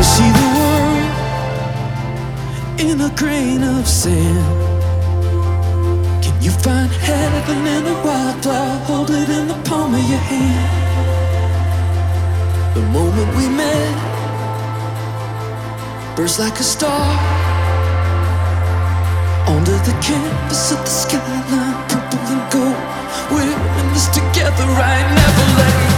see the world in a grain of sand? Can you find heaven in a wildflower? Hold it in the palm of your hand. The moment we met burst like a star onto the canvas of the skyline, purple and gold. We're in this together right, never letting go.